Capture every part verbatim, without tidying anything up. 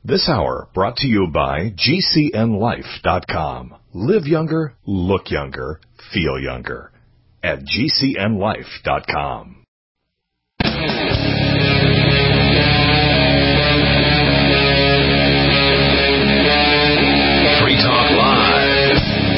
This hour brought to you by G C N life dot com. Live younger, look younger, feel younger. At G C N life dot com. Free Talk Live.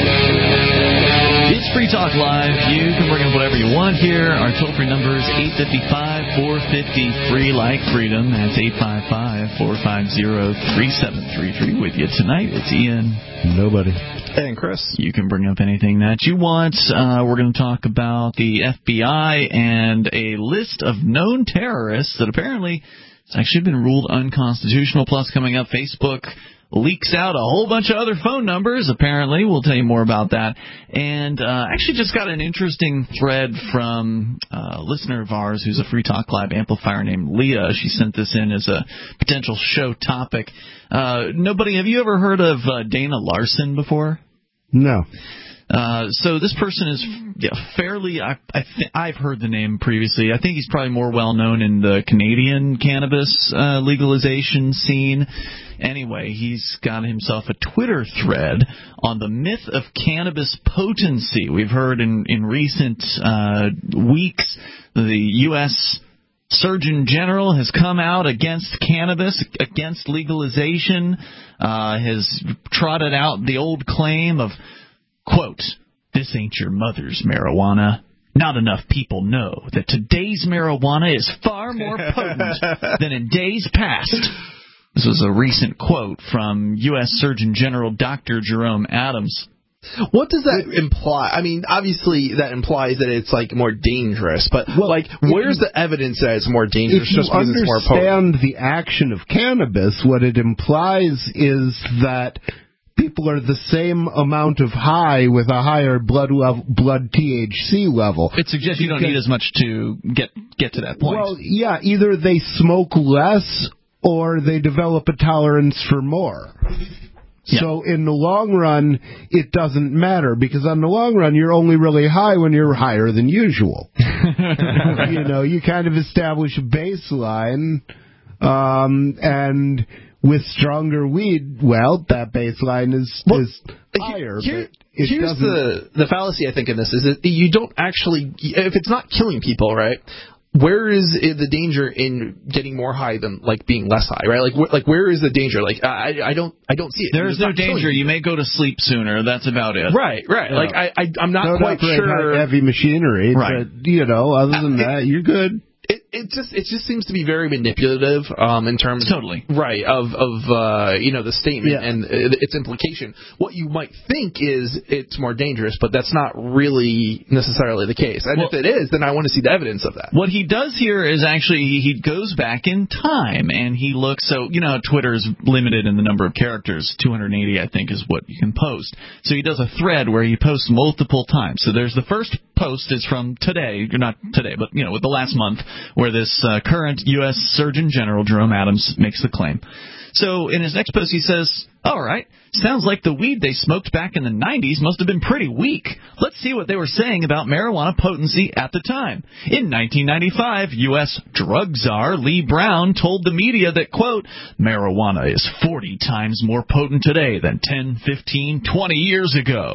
It's Free Talk Live. You can bring up whatever you want here. Our toll-free number is eight five five, four five zero, free like freedom. That's eight five five, four five zero, three seven three three. With you tonight, it's Ian. Nobody. And Chris. You can bring up anything that you want. Uh, we're going to talk about the F B I and a list of known terrorists that apparently has actually been ruled unconstitutional. Plus, coming up, Facebook leaks out a whole bunch of other phone numbers, apparently. We'll tell you more about that. And uh, actually just got an interesting thread from a listener of ours who's a Free Talk Live amplifier named Leah. She sent this in as a potential show topic. Uh, nobody, have you ever heard of uh, Dana Larson before? No. Uh, so this person is yeah, fairly, I, I th- I've heard the name previously. I think he's probably more well-known in the Canadian cannabis uh, legalization scene. Anyway, he's got himself a Twitter thread on the myth of cannabis potency. We've heard in, in recent uh, weeks the U S Surgeon General has come out against cannabis, against legalization, uh, has trotted out the old claim of, quote, "This ain't your mother's marijuana. Not enough people know that today's marijuana is far more potent than in days past." This was a recent quote from U S Surgeon General Doctor Jerome Adams. What does that imply? I mean, obviously that implies that it's like more dangerous, but well, like, where's you, the evidence that it's more dangerous? If you just because it's more potent? understand the action of cannabis, what it implies is that people are the same amount of high with a higher blood level, blood T H C level. It suggests you don't need as much to get get to that point. Well, yeah, either they smoke less or they develop a tolerance for more. Yeah. So in the long run, it doesn't matter, because on the long run, you're only really high when you're higher than usual. You know, you kind of establish a baseline, um, and with stronger weed, well, that baseline is, well, is higher. Here, but it here's the, the fallacy, I think, in this, is that you don't actually, if it's not killing people, right, where is the danger in getting more high than like being less high, right? Like, wh- like where is the danger? Like, I, I don't, I don't see it. There's no danger. You may go to sleep sooner. That's about it. Right, right. Yeah. Like, I, I, I'm not don't quite sure. Heavy machinery, right? But, you know, other than uh, that, you're good. It, it just it just seems to be very manipulative um, in terms totally right of of uh, you know the statement yeah. and uh, its implication. What you might think is it's more dangerous, but that's not really necessarily the case. And well, if it is, then I want to see the evidence of that. What he does here is actually he, he goes back in time and he looks. So you know Twitter is limited in the number of characters. two hundred eighty, I think, is what you can post. So he does a thread where he posts multiple times. So there's the first post is from today, not today, but you know with the last month, where this uh, current U S Surgeon General, Jerome Adams, makes the claim. So in his next post, he says, all right, sounds like the weed they smoked back in the nineties must have been pretty weak. Let's see what they were saying about marijuana potency at the time. In nineteen ninety-five, U S drug czar Lee Brown told the media that, quote, marijuana is forty times more potent today than ten, fifteen, twenty years ago.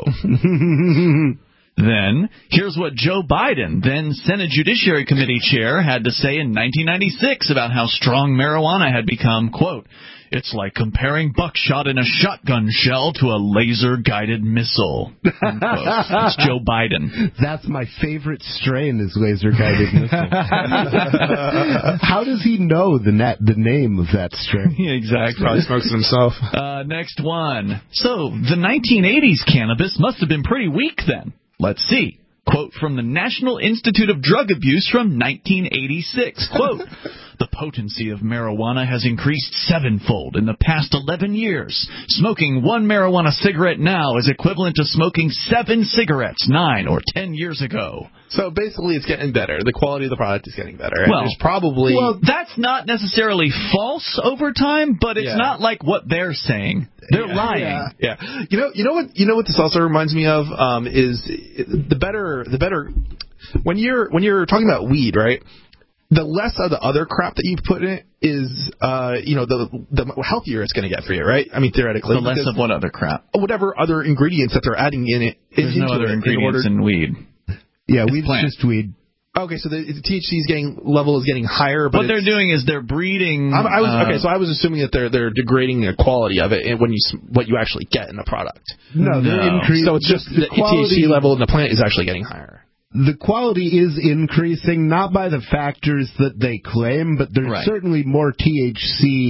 Then, here's what Joe Biden, then Senate Judiciary Committee chair, had to say in nineteen ninety-six about how strong marijuana had become. Quote, it's like comparing buckshot in a shotgun shell to a laser-guided missile. That's Joe Biden. That's my favorite strain is laser-guided missile. How does he know the net, the name of that strain? Yeah, exactly. Probably smokes it himself. Uh, next one. So, the nineteen eighties cannabis must have been pretty weak then. Let's see. Quote from the National Institute of Drug Abuse from nineteen eighty-six. Quote, the potency of marijuana has increased sevenfold in the past eleven years. Smoking one marijuana cigarette now is equivalent to smoking seven cigarettes nine or ten years ago. So basically it's getting better. The quality of the product is getting better. Well, There's probably... well, that's not necessarily false over time, but it's yeah. not like what they're saying. They're yeah, lying. Yeah. yeah. You know, you know what? You know what this also reminds me of um, is the better, the better. When you're when you're talking about weed, right? the less of the other crap that you put in it is, uh, you know, the the healthier it's going to get for you, right? I mean, theoretically. The less of what other crap? Whatever other ingredients that they're adding in it. There's no other ingredients in, in weed. Yeah, weed's just weed. Okay, so the, the T H C is getting level is getting higher, but what they're doing is they're breeding. I, I was, uh, okay, so I was assuming that they're they're degrading the quality of it and when you what you actually get in the product. No, they're No. increasing. So it's just the, the quality, T H C level in the plant is actually getting higher. The quality is increasing, not by the factors that they claim, but there's Right. certainly more T H C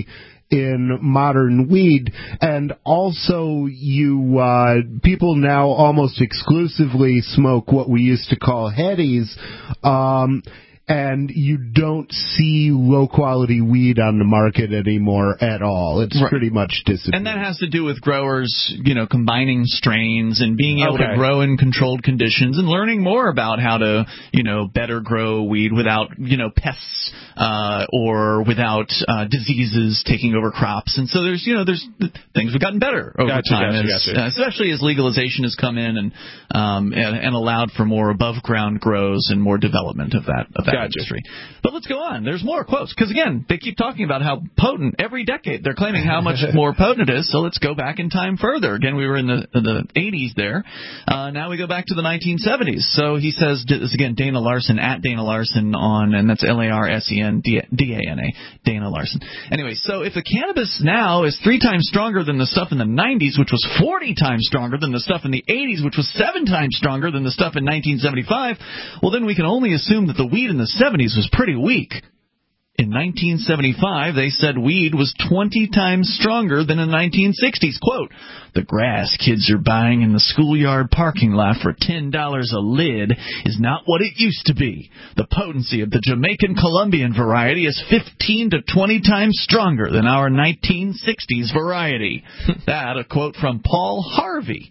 in modern weed, and also you uh, people now almost exclusively smoke what we used to call headies, um, and you don't see low-quality weed on the market anymore at all. It's Right. pretty much disappeared. And that has to do with growers, you know, combining strains and being able Okay. to grow in controlled conditions and learning more about how to, you know, better grow weed without, you know, pests uh, or without uh, diseases taking over crops. And so there's, you know, there's things have gotten better over Gotcha, time, gotcha, as, gotcha. Uh, especially as legalization has come in and um, and, and allowed for more above ground grows and more development of that of that Gotcha. industry. But let's go on. There's more quotes because again, they keep talking about how potent every decade. They're claiming how much more potent it is. So let's go back in time further. Again, we were in the in the eighties there. Uh, now we go back to the nineteen seventies. So he says this is again Dana Larson at Dana Larson on, and that's L A R S E N D A N A, Dana Larson. Anyway, so if the cannabis now is three times stronger than the stuff in the nineties, which was forty times stronger than the stuff in the eighties, which was seven times stronger than the stuff in nineteen seventy-five, well then we can only assume that the weed in the seventies was pretty weak. In nineteen seventy-five, they said weed was twenty times stronger than in the nineteen sixties. Quote, the grass kids are buying in the schoolyard parking lot for ten dollars a lid is not what it used to be. The potency of the Jamaican Colombian variety is fifteen to twenty times stronger than our nineteen sixties variety. That, a quote from Paul Harvey,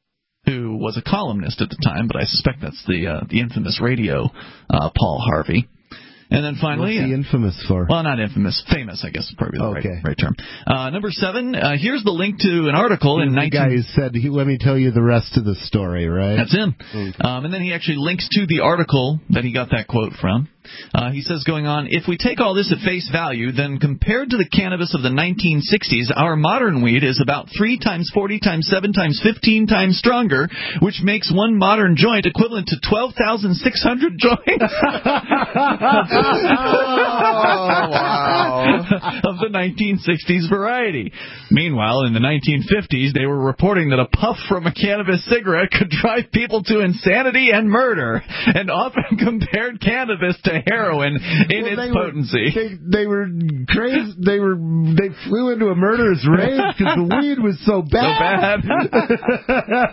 who was a columnist at the time, but I suspect that's the uh, the infamous radio uh, Paul Harvey. And then finally, What's he infamous for? well, not infamous, famous, I guess is probably the Okay. right, right term. Uh, number seven, uh, here's the link to an article in the nineteen. guy who said, he, let me tell you the rest of the story, right? That's him. Okay. Um, and then he actually links to the article that he got that quote from. Uh, he says, going on, if we take all this at face value, then compared to the cannabis of the nineteen sixties, our modern weed is about three times, forty times, seven times, fifteen times stronger, which makes one modern joint equivalent to twelve thousand six hundred joints. Oh, wow. Of the nineteen sixties variety. Meanwhile, in the nineteen fifties, they were reporting that a puff from a cannabis cigarette could drive people to insanity and murder, and often compared cannabis to heroin in Well, its they potency. Were, they, they were crazy. They were. They flew into a murderous rage because the weed was so bad. So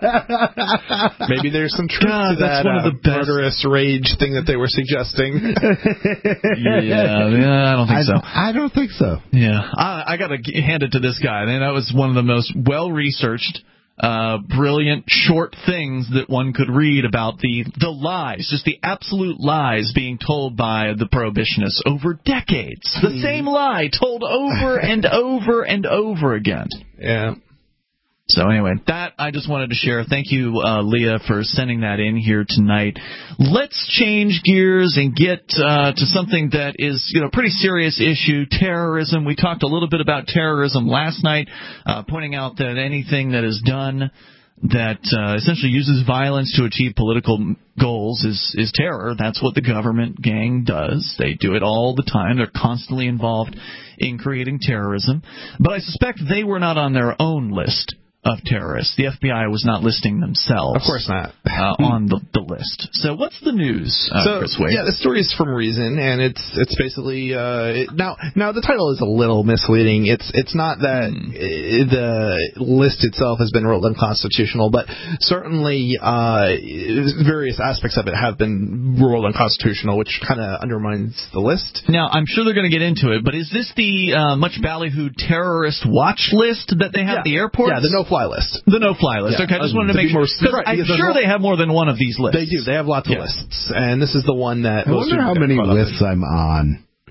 bad. Maybe there's some truth God, to that's that one of uh, the best- murderous rage thing that they were suggesting. yeah, yeah, I don't think I, so. I don't think so. Yeah, I, I got to hand it to this guy. I mean, that was one of the most well-researched, uh, brilliant, short things that one could read about the the lies, just the absolute lies being told by the prohibitionists over decades. The same lie told over and over and over again. Yeah. So anyway, that I just wanted to share. Thank you, uh, Leah, for sending that in here tonight. Let's change gears and get uh, to something that is, you know, a pretty serious issue, terrorism. We talked a little bit about terrorism last night, uh, pointing out that anything that is done that uh, essentially uses violence to achieve political goals is, is terror. That's what the government gang does. They do it all the time. They're constantly involved in creating terrorism. But I suspect they were not on their own list of terrorists. The F B I was not listing themselves. Of course not. uh, on the, the list. So what's the news, uh, so, Chris Wade? yeah, the story is from Reason, and it's it's basically uh, it, now now the title is a little misleading. It's it's not that Hmm. i the list itself has been ruled unconstitutional, but certainly uh, various aspects of it have been ruled unconstitutional, which kind of undermines the list. Now, I'm sure they're going to get into it, but is this the uh, much ballyhooed terrorist watch list that they have Yeah. at the airports? Yeah, the no-fly list. The no-fly list. Yeah. Okay, I just wanted to To make be sure. more- Because right, I'm because there's sure a- they have more than one of these lists. They do. They have lots Yeah. of lists, and this is the one that I most wonder people how get many caught up in. lists I'm on.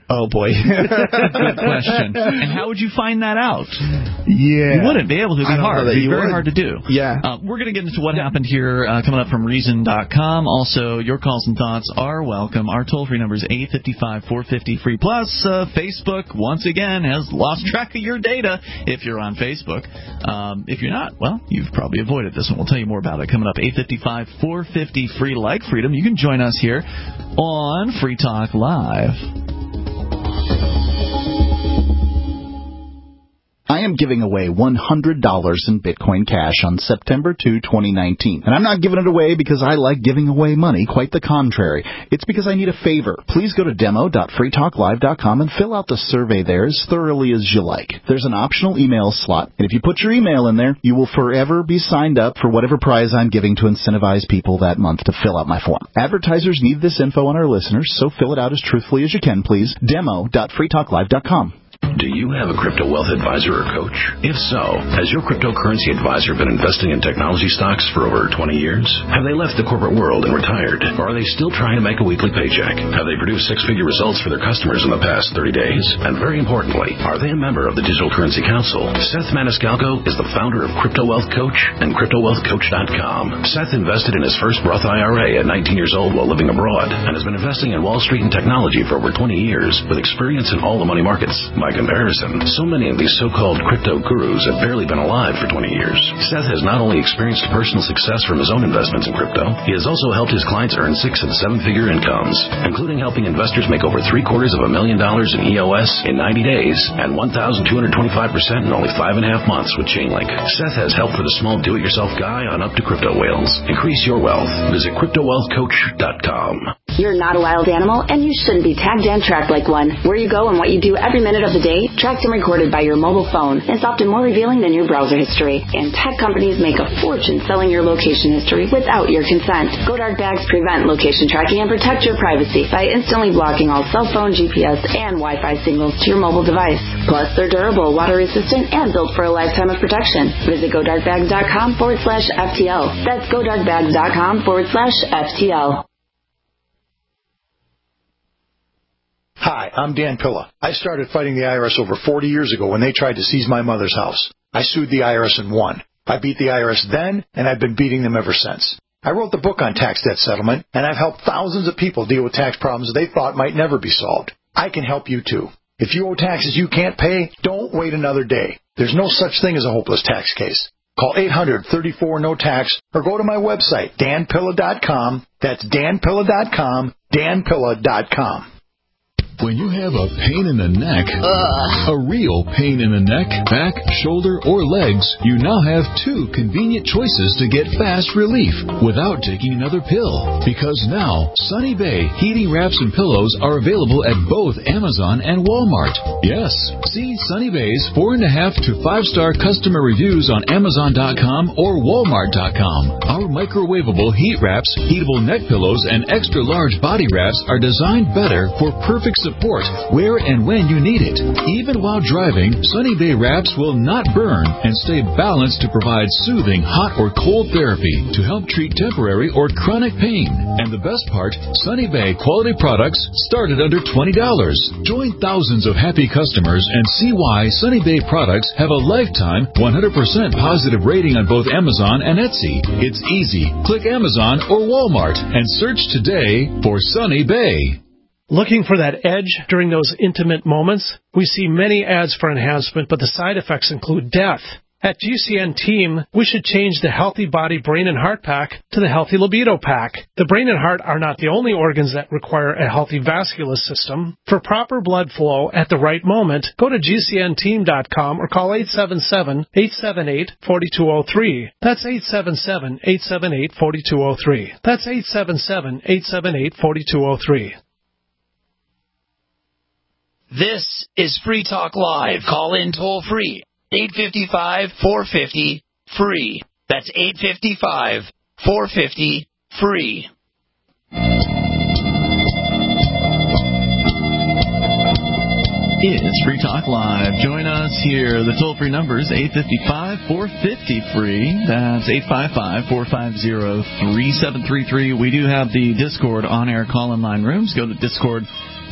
Oh, boy. Good question. And how would you find that out? Yeah. You wouldn't be able to. It'd be hard. It'd be very would. hard to do. Yeah. Uh, we're going to get into what happened here uh, coming up from Reason dot com. Also, your calls and thoughts are welcome. Our toll-free number is eight five five, four five zero, free. Plus, uh, Facebook, once again, has lost track of your data if you're on Facebook. Um, if you're not, well, you've probably avoided this one. We'll tell you more about it coming up. eight five five, four five zero, free. Like freedom. You can join us here on Free Talk Live. I am giving away one hundred dollars in Bitcoin Cash on September second, twenty nineteen. And I'm not giving it away because I like giving away money. Quite the contrary. It's because I need a favor. Please go to demo dot free talk live dot com and fill out the survey there as thoroughly as you like. There's an optional email slot, and if you put your email in there, you will forever be signed up for whatever prize I'm giving to incentivize people that month to fill out my form. Advertisers need this info on our listeners, so fill it out as truthfully as you can, please. demo dot free talk live dot com. Do you have a crypto wealth advisor or coach? If so, has your cryptocurrency advisor been investing in technology stocks for over twenty years? Have they left the corporate world and retired? Or are they still trying to make a weekly paycheck? Have they produced six-figure results for their customers in the past thirty days? And very importantly, are they a member of the Digital Currency Council? Seth Maniscalco is the founder of Crypto Wealth Coach and crypto wealth coach dot com. Seth invested in his first Roth I R A at nineteen years old while living abroad and has been investing in Wall Street and technology for over twenty years with experience in all the money markets. By comparison, so many of these so-called crypto gurus have barely been alive for twenty years. Seth has not only experienced personal success from his own investments in crypto, he has also helped his clients earn six and seven-figure incomes, including helping investors make over three-quarters of a million dollars in E O S in ninety days and one thousand two hundred twenty-five percent in only five and a half months with Chainlink. Seth has help for the small do-it-yourself guy on up to crypto whales. Increase your wealth. Visit crypto wealth coach dot com. You're not a wild animal, and you shouldn't be tagged and tracked like one. Where you go and what you do every minute of the day, tracked and recorded by your mobile phone, is often more revealing than your browser history. And tech companies make a fortune selling your location history without your consent. GoDark bags prevent location tracking and protect your privacy by instantly blocking all cell phone, G P S, and Wi-Fi signals to your mobile device. Plus, they're durable, water-resistant, and built for a lifetime of protection. Visit GoDarkbags.com forward slash FTL. That's GoDarkbags.com forward slash FTL. Hi, I'm Dan Pilla. I started fighting the I R S over forty years ago when they tried to seize my mother's house. I sued the I R S and won. I beat the I R S then, and I've been beating them ever since. I wrote the book on tax debt settlement, and I've helped thousands of people deal with tax problems they thought might never be solved. I can help you too. If you owe taxes you can't pay, don't wait another day. There's no such thing as a hopeless tax case. Call eight hundred, thirty-four, no tax or go to my website, dan pilla dot com. That's dan pilla dot com, dan pilla dot com. When you have a pain in the neck, Ugh. a real pain in the neck, back, shoulder, or legs, you now have two convenient choices to get fast relief without taking another pill. Because now, Sunny Bay heating wraps and pillows are available at both Amazon and Walmart. Yes, see Sunny Bay's four and a half to five star customer reviews on Amazon dot com or Walmart dot com. Our microwavable heat wraps, heatable neck pillows, and extra large body wraps are designed better for perfect support where and when you need it. Even while driving, Sunny Bay wraps will not burn and stay balanced to provide soothing hot or cold therapy to help treat temporary or chronic pain. And the best part, Sunny Bay quality products start at under twenty dollars. Join thousands of happy customers and see why Sunny Bay products have a lifetime one hundred percent positive rating on both Amazon and Etsy. It's easy. Click Amazon or Walmart and search today for Sunny Bay. Looking for that edge during those intimate moments? We see many ads for enhancement, but the side effects include death. At G C N Team, we should change the Healthy Body, Brain, and Heart Pack to the Healthy Libido Pack. The brain and heart are not the only organs that require a healthy vascular system. For proper blood flow at the right moment, go to G C N team dot com or call eight seven seven, eight seven eight, four two zero three. That's eight seven seven, eight seven eight, four two zero three. That's eight seven seven, eight seven eight, four two zero three. This is Free Talk Live. Call in toll free. eight five five, four five zero, free. That's eight five five, four five zero, free. It's Free Talk Live. Join us here. The toll-free number is eight five five, four five zero, free. That's eight five five, four five zero, three seven three three. We do have the Discord on-air call-in line rooms. Go to Discord.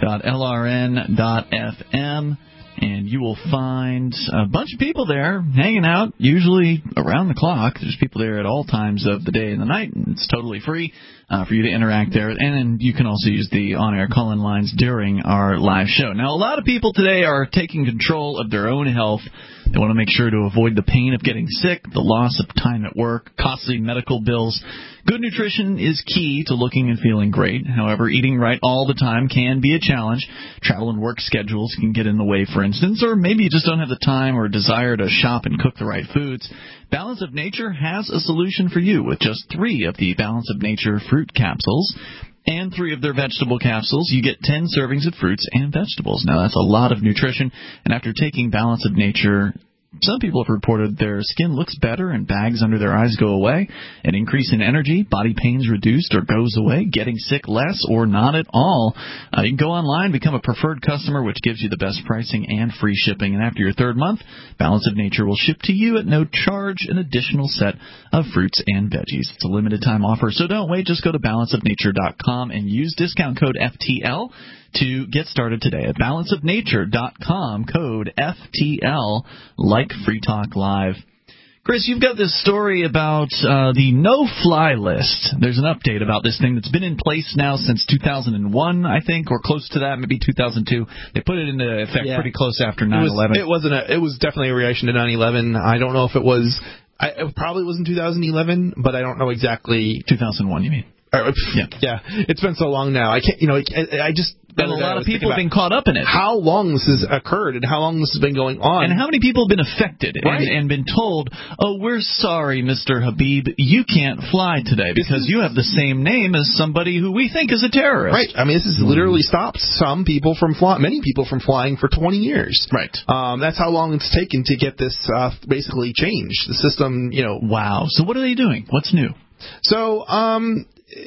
dot L R N dot F M. And you will find a bunch of people there hanging out, usually around the clock. There's people there at all times of the day and the night, and it's totally free uh, for you to interact there. And then you can also use the on-air call-in lines during our live show. Now, a lot of people today are taking control of their own health. They want to make sure to avoid the pain of getting sick, the loss of time at work, costly medical bills. Good nutrition is key to looking and feeling great. However, eating right all the time can be a challenge. Travel and work schedules can get in the way, for instance, or maybe you just don't have the time or desire to shop and cook the right foods. Balance of Nature has a solution for you with just three of the Balance of Nature fruit capsules and three of their vegetable capsules. You get ten servings of fruits and vegetables. Now, that's a lot of nutrition, and after taking Balance of Nature, some people have reported their skin looks better and bags under their eyes go away, an increase in energy, body pains reduced or goes away, getting sick less or not at all. Uh, you can go online, become a preferred customer, which gives you the best pricing and free shipping. And after your third month, Balance of Nature will ship to you at no charge an additional set of fruits and veggies. It's a limited time offer, so don't wait. Just go to balance of nature dot com and use discount code F T L to get started today at balance of nature dot com, code F T L, like Free Talk Live. Chris, you've got this story about uh, the no-fly list. There's an update about this thing that's been in place now since two thousand one, I think, or close to that, maybe two thousand two. They put it into effect yeah. pretty close after nine eleven. It, was, it wasn't. A, it was definitely a reaction to nine eleven. I don't know if it was. I, it probably was in two thousand eleven, but I don't know exactly. two thousand one, you mean? Uh, yeah, yeah. It's been so long now. I can't. You know, I, I just. And a lot of people have been caught up in it. How long this has occurred and how long this has been going on. And how many people have been affected right. and, and been told, oh, we're sorry, Mister Habib, you can't fly today because is, you have the same name as somebody who we think is a terrorist. Right. I mean, this has literally stopped some people from flying, many people from flying for twenty years. Right. Um, that's how long it's taken to get this uh, basically changed. The system, you know. Wow. So what are they doing? What's new? So, um,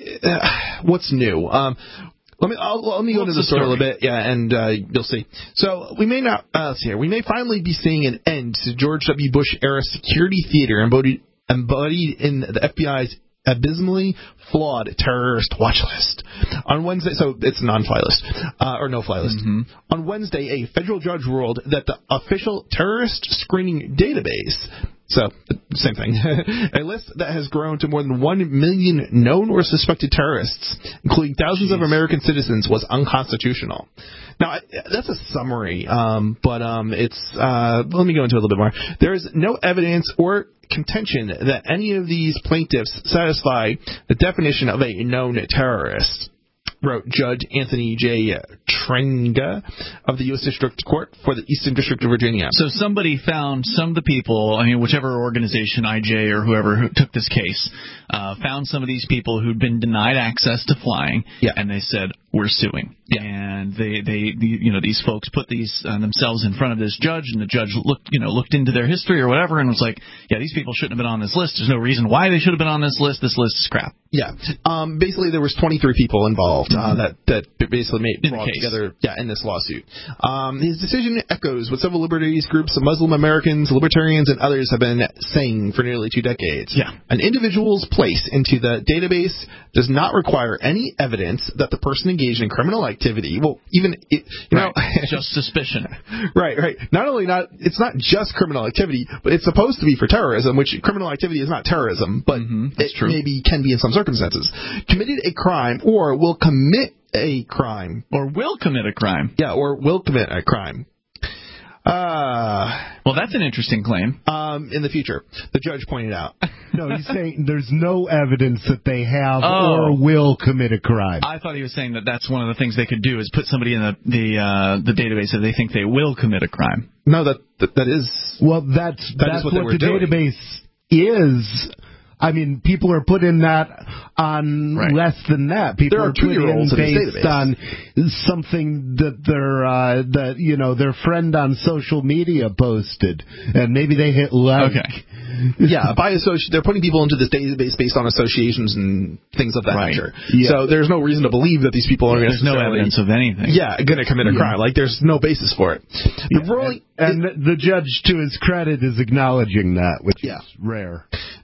uh, what's new? Um, Let me I'll, let me go What's into the story, story a little bit, yeah, and uh, you'll see. So we may not, uh, let's see here, we may finally be seeing an end to George W. Bush era security theater embodied, embodied in the F B I's abysmally flawed terrorist watch list. On Wednesday, so it's a non-fly list, uh, or no-fly list. Mm-hmm. On Wednesday, a federal judge ruled that the official terrorist screening database, so same thing, a list that has grown to more than one million known or suspected terrorists, including thousands Jeez. of American citizens, was unconstitutional. Now, that's a summary, um, but um, it's, uh, let me go into it a little bit more. There is no evidence or contention that any of these plaintiffs satisfy the definition of a known terrorist, wrote Judge Anthony J. Trenga of the U S District Court for the Eastern District of Virginia. So somebody found some of the people, I mean, whichever organization, I J or whoever who took this case, uh, found some of these people who'd been denied access to flying, yeah. and they said, we're suing. Yeah. And they, they, you know, these folks put these uh, themselves in front of this judge, and the judge looked, you know, looked into their history or whatever, and was like, yeah, these people shouldn't have been on this list. There's no reason why they should have been on this list. This list is crap. Yeah. Um, basically, there was twenty-three people involved uh, that that basically made in brought the case. together, yeah, in this lawsuit. Um, his decision echoes what several liberties groups of Muslim Americans, libertarians, and others have been saying for nearly two decades. Yeah. An individual's place into the database does not require any evidence that the person engaged in criminal activity. Well, even it, you know, right. just suspicion. Right, right. Not only not, it's not just criminal activity, but it's supposed to be for terrorism, which criminal activity is not terrorism, but mm-hmm, it true. maybe can be in some circumstances. Committed a crime or will commit a crime. Or will commit a crime. Yeah, or will commit a crime. Uh, well, that's an interesting claim. Um, in the future, the judge pointed out. No, he's saying there's no evidence that they have oh. or will commit a crime. I thought he was saying that that's one of the things they could do is put somebody in the the, uh, the database if they think they will commit a crime. No, that that, that is. Well, that's that that's is what, what the doing. database is. I mean, people are put in that on right. less than that. People there are, are put in based on something that their uh, that you know their friend on social media posted, and maybe they hit like. Okay. Yeah, by associ- they're putting people into this database based on associations and things of that right. nature. Yeah. So there's no reason to believe that these people are yeah, there's no evidence of anything. Yeah, going to commit a crime. Like there's no basis for it. Yeah. The ruling, and, and the judge, to his credit, is acknowledging that, which yeah. is rare.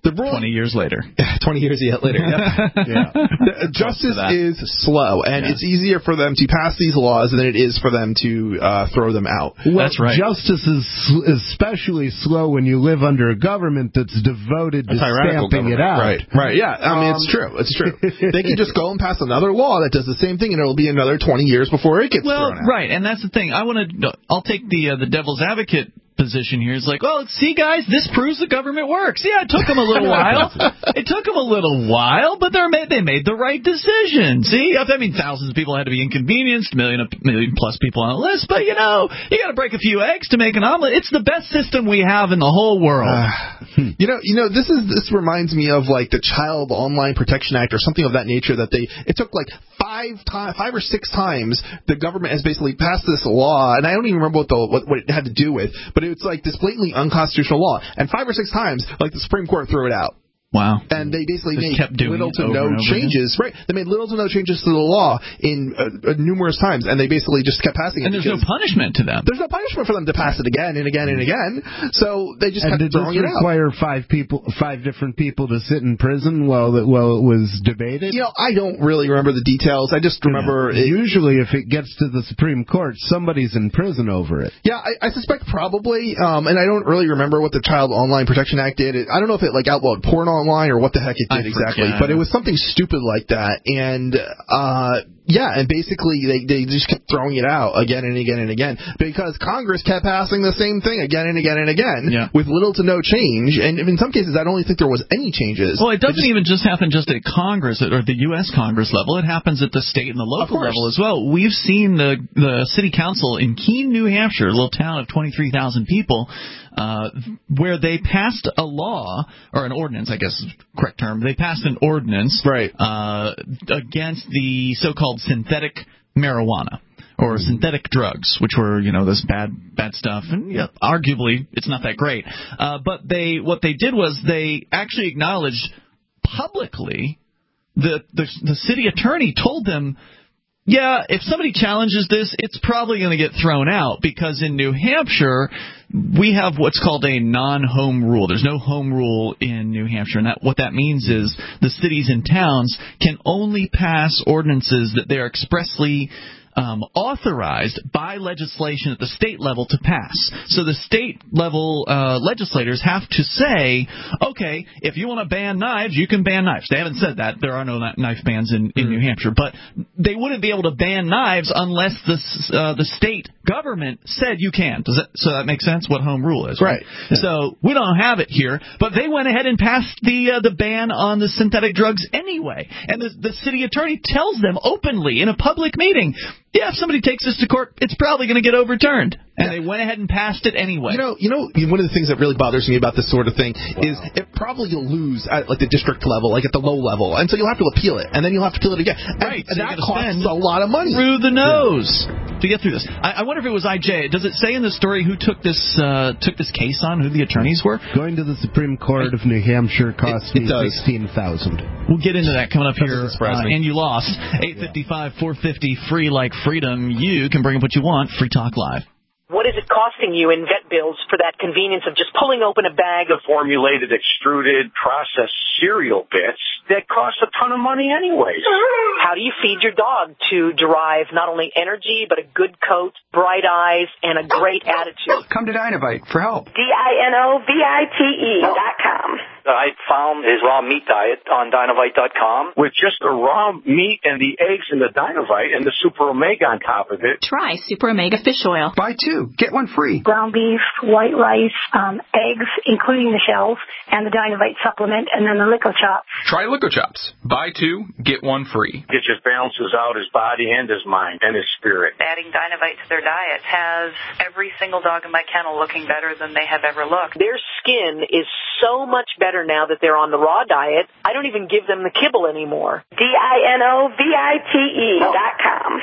The rule, twenty years later. twenty years yet later, yeah. yeah. The, justice is slow, and yeah. it's easier for them to pass these laws than it is for them to uh, throw them out. Well, that's right. Justice is especially slow when you live under a government that's devoted to stamping it out. Right, right, yeah. I mean, um, it's true. It's true. They can just go and pass another law that does the same thing, and it'll be another twenty years before it gets well, thrown out. Right, and that's the thing. I want to. I'll take the uh, the devil's advocate position here. It's like, well, see, guys, this proves the government works. Yeah, it took them a little while. It took them a little while, but they made they made the right decision. See, I mean, thousands of people had to be inconvenienced, million million plus people on the list, but you know, you got to break a few eggs to make an omelet. It's the best system we have in the whole world. Uh, you know, you know, this is this reminds me of like the Child Online Protection Act or something of that nature. That they it took like five times, five or six times the government has basically passed this law, and I don't even remember what the what, what it had to do with, but it it's like this blatantly unconstitutional law, and five or six times, like the Supreme Court threw it out. Wow. And they basically Just made kept doing little to no changes. Again. Right. They made little to no changes to the law in uh, uh, numerous times, and they basically just kept passing it. And there's no punishment to them. There's no punishment for them to pass it again and again and again. So they just and kept did throwing this it out. require five people, five different people to sit in prison while it, while it was debated? You know, I don't really remember the details. I just remember... Yeah. It, Usually, if it gets to the Supreme Court, somebody's in prison over it. Yeah, I, I suspect probably, um, and I don't really remember what the Child Online Protection Act did. It, I don't know if it like outlawed porn online or what the heck it did I exactly, forget. But it was something stupid like that, and uh, yeah, and basically they they just kept throwing it out again and again and again because Congress kept passing the same thing again and again and again yeah. with little to no change, and in some cases I don't even think there was any changes. Well, it doesn't it just, even just happen just at Congress or the U S Congress level; it happens at the state and the local level as well. We've seen the the city council in Keene, New Hampshire, a little town of twenty-three thousand people. Uh, where they passed a law, or an ordinance, I guess is the correct term. They passed an ordinance right. uh, against the so-called synthetic marijuana, or mm-hmm. synthetic drugs, which were, you know, this bad bad stuff. And yeah, arguably, it's not that great. Uh, but they what they did was they actually acknowledged publicly, the, the, the city attorney told them, yeah, if somebody challenges this, it's probably going to get thrown out because in New Hampshire, we have what's called a non-home rule. There's no home rule in New Hampshire, and that, what that means is the cities and towns can only pass ordinances that they are expressly Um, authorized by legislation at the state level to pass. So the state level uh, legislators have to say, okay, if you want to ban knives, you can ban knives. They haven't said that. There are no knife bans in, in mm. New Hampshire. But they wouldn't be able to ban knives unless the, uh, the state government said you can. Does that, so that makes sense what home rule is, right? right. Yeah. So we don't have it here. But they went ahead and passed the, uh, the ban on the synthetic drugs anyway. And the, the city attorney tells them openly in a public meeting, yeah, if somebody takes this to court, it's probably going to get overturned. And yeah. they went ahead and passed it anyway. You know, you know, one of the things that really bothers me about this sort of thing wow. is it probably you'll lose at like the district level, like at the low level, and so you'll have to appeal it, and then you'll have to appeal it again. Right, and, so and that costs a lot of money through the nose yeah. to get through this. I, I wonder if it was I J. Does it say in the story who took this uh, took this case on? Who the attorneys were? Going to the Supreme Court of New Hampshire cost it, it me sixteen thousand. We'll get into that coming up here. Uh, and you lost eight fifty-five, four fifty, free like freedom. You can bring up what you want. Free Talk Live. What is it costing you in vet bills for that convenience of just pulling open a bag of formulated, extruded, processed cereal bits that cost a ton of money anyways? How do you feed your dog to derive not only energy, but a good coat, bright eyes, and a great attitude? Come to Dinovite for help. D I N O V I T E dot com. I found his raw meat diet on Dinovite dot com. With just the raw meat and the eggs and the Dinovite and the Super Omega on top of it. Try Super Omega Fish Oil. Buy two, get one free. Ground beef, white rice, um, eggs, including the shells, and the Dinovite supplement, and then the Lico Chops. Try Lico Chops. Buy two, get one free. It just balances out his body and his mind and his spirit. Adding Dinovite to their diet has every single dog in my kennel looking better than they have ever looked. Their skin is so much better now that they're on the raw diet. I don't even give them the kibble anymore. D I N O V I T E dot com.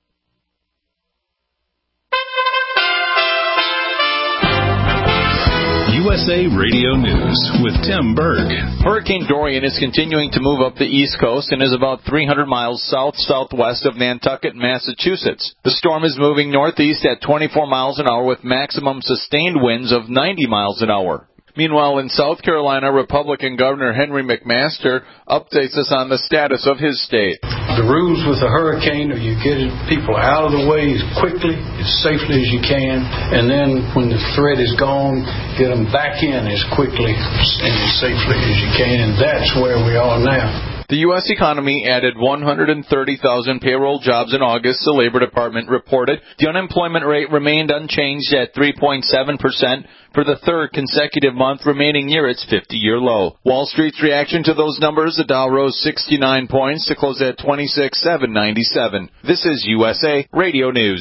U S A Radio News with Tim Berg. Hurricane Dorian is continuing to move up the East Coast and is about three hundred miles south-southwest of Nantucket, Massachusetts. The storm is moving northeast at twenty-four miles an hour with maximum sustained winds of ninety miles an hour. Meanwhile, in South Carolina, Republican Governor Henry McMaster updates us on the status of his state. The rules with a hurricane are you get people out of the way as quickly, as safely as you can, and then when the threat is gone, get them back in as quickly and as safely as you can, and that's where we are now. The U S economy added one hundred thirty thousand payroll jobs in August, the Labor Department reported. The unemployment rate remained unchanged at three point seven percent for the third consecutive month, remaining near its fifty-year low. Wall Street's reaction to those numbers, the Dow rose sixty-nine points to close at twenty-six thousand seven hundred ninety-seven. This is U S A Radio News.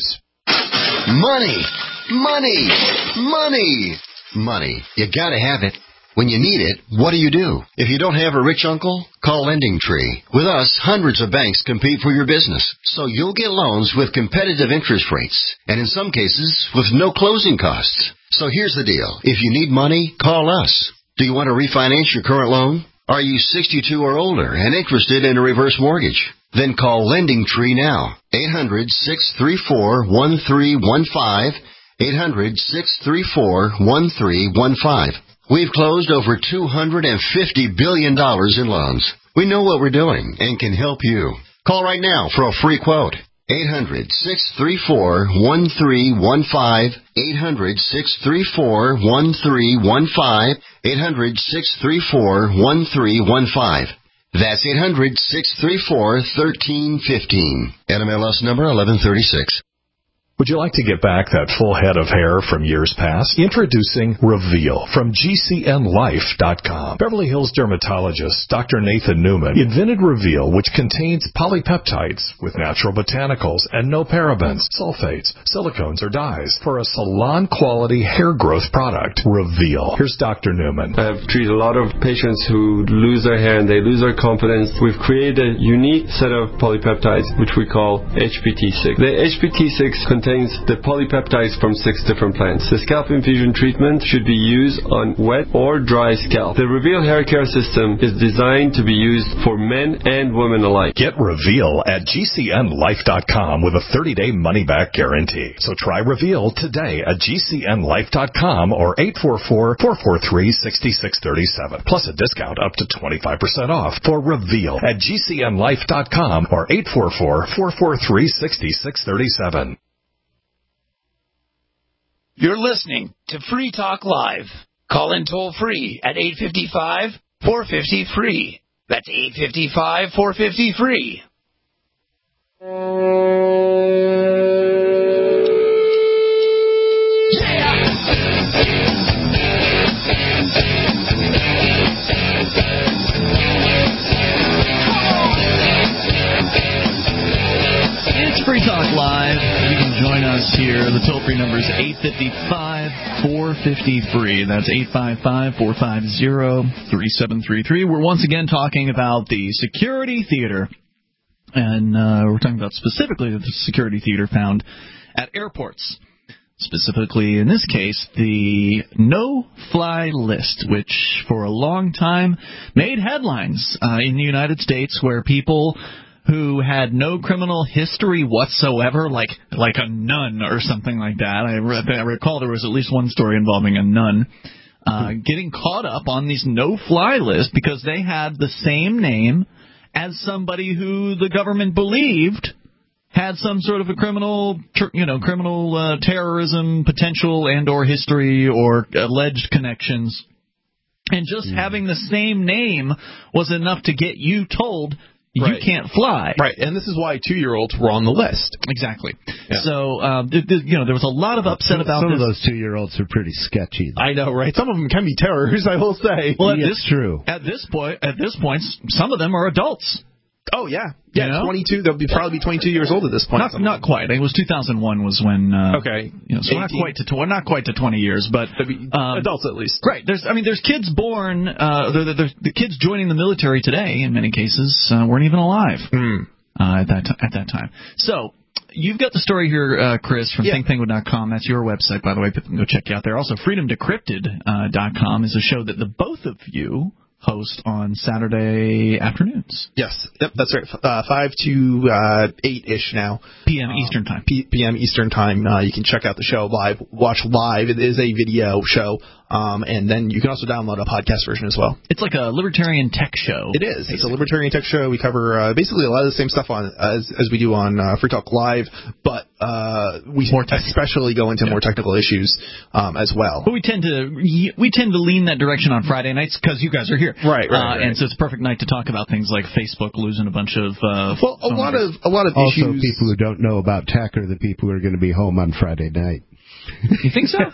Money, money, money, money. You gotta have it. When you need it, what do you do? If you don't have a rich uncle, call Lending Tree. With us, hundreds of banks compete for your business, so you'll get loans with competitive interest rates, and in some cases, with no closing costs. So here's the deal. If you need money, call us. Do you want to refinance your current loan? Are you sixty-two or older and interested in a reverse mortgage? Then call Lending Tree now. eight hundred, six three four, one three one five. eight hundred, six three four, one three one five. We've closed over two hundred fifty billion dollars in loans. We know what we're doing and can help you. Call right now for a free quote. eight hundred, six three four, one three one five. eight hundred, six three four, one three one five. eight hundred, six three four, one three one five. That's eight hundred, six three four, one three one five. N M L S number eleven thirty-six. Would you like to get back that full head of hair from years past? Introducing Reveal from G C N Life dot com. Beverly Hills dermatologist Doctor Nathan Newman invented Reveal, which contains polypeptides with natural botanicals and no parabens, sulfates, silicones, or dyes for a salon-quality hair growth product. Reveal. Here's Doctor Newman. I've treated a lot of patients who lose their hair and they lose their confidence. We've created a unique set of polypeptides, which we call H P T six. The H P T six contains the polypeptides from six different plants. The scalp infusion treatment should be used on wet or dry scalp. The Reveal hair care system is designed to be used for men and women alike. Get Reveal at G C N Life dot com with a thirty-day money-back guarantee. So try Reveal today at G C N Life dot com or eight four four, four four three, six six three seven. Plus a discount up to twenty-five percent off for Reveal at G C N Life dot com or eight four four, four four three, six six three seven. You're listening to Free Talk Live. Call in toll free at eight five five, four five zero, free. That's eight five five, four five zero, free. It's Free Talk Live. You can join us here. The toll-free number is eight five five, four five zero, free. That's eight five five, four five zero, three seven three three. We're once again talking about the security theater. And uh, we're talking about specifically the security theater found at airports. Specifically, in this case, the no-fly list, which for a long time made headlines uh, in the United States, where people who had no criminal history whatsoever, like like a nun or something like that. I, re- I recall there was at least one story involving a nun uh, getting caught up on these no-fly lists because they had the same name as somebody who the government believed had some sort of a criminal, you know, criminal uh, terrorism potential and or history or alleged connections. And just mm. having the same name was enough to get you told you right. can't fly. Right, and this is why two-year-olds were on the list. Exactly. Yeah. So, uh, th- th- you know, there was a lot of upset some, about some this. Some of those two-year-olds are pretty sketchy, though. I know, right? Some of them can be terrorists, I will say. Well, at yeah, this, it's true. At this point, at this point, some of them are adults. Oh, yeah. Yeah, you know? twenty-two. They'll be probably be twenty-two years old at this point. Not, not quite. It was two thousand one was when. Uh, okay. You know, so not quite to well, not quite to twenty years, but um, adults at least. Right. There's. I mean, there's kids born. Uh, the, the, the kids joining the military today, in many cases, uh, weren't even alive mm. uh, at that t- at that time. So. You've got the story here, uh, Chris, from yeah. think penguin dot com. That's your website, by the way. People can go check you out there. Also, freedom decrypted dot com is a show that the both of you host on Saturday afternoons. Yes, yep, that's right. Uh, five to uh, eight-ish now. P M. Eastern Time. P- P M. Eastern Time. Uh, you can check out the show live, watch live. It is a video show. Um, and then you can also download a podcast version as well. It's like a libertarian tech show. It is. Basically. It's a libertarian tech show. We cover uh, basically a lot of the same stuff on as, as we do on uh, Free Talk Live, but uh, we more especially go into yeah. more technical issues um, as well. But we tend to we tend to lean that direction on Friday nights because you guys are here, right? Right, uh, right. And so it's a perfect night to talk about things like Facebook losing a bunch of. Uh, well, a lot of a lot of also, issues. People who don't know about tech are the people who are going to be home on Friday night. You think so?